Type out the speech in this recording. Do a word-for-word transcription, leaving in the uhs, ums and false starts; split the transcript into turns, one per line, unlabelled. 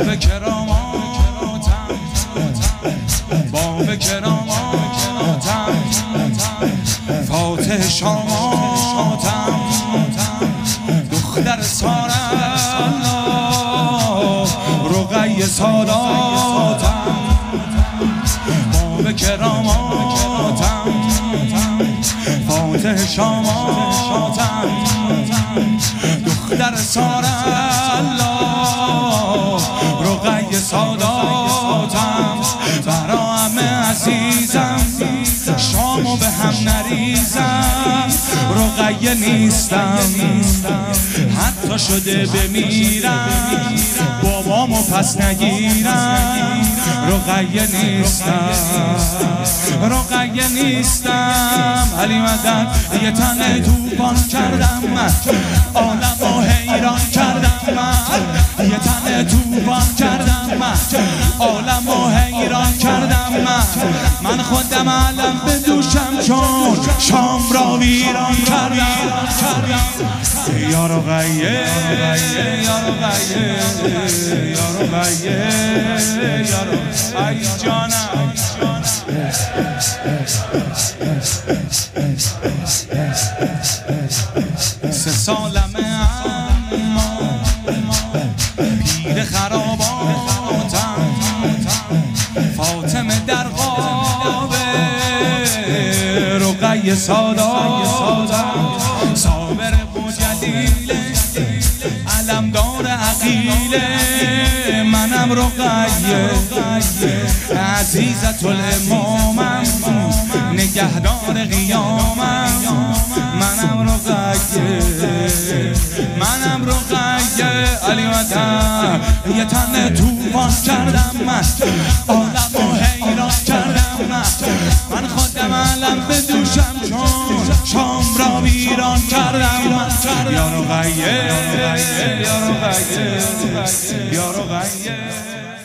باب کراماتم، باب کراماتم، فاتح شاماتم، دختر سارالله رقیه ساداتم، باب کراماتم، فاتح شاماتم، دختر سارالله رقیه ساداتم، برا همه عزیزم شامو به هم نریزم، رقیه نیستم حتی شده بمیرم، بابامو پس نگیرم، رقیه نیستم، رقیه نیستم. علی مدد یه تن توفان کردم من، عالمو حیران کردم من، یه تن توفان کردم من، عالمو حیران کردم من، من خودم علم بدوشم چون شام را ویران کردم. یا رقیه یا رقیه یا رقیه یا رقیه جانم، سه سالمه اما پیر خراباتم، فاطمه در قابه رقیه ساداتم، صابر بوجلیله علمدار عقیله، منم رقیه عزیزت الامامم، نگهدار قیامم، منم رقیه منم رقیه. علی مدد یه تن توفان کردم من، عالمو حیران کردم من، من خودم علم بدوشم چون شام را ویران کردم من. یا رقیه یا رقیه یا رقیه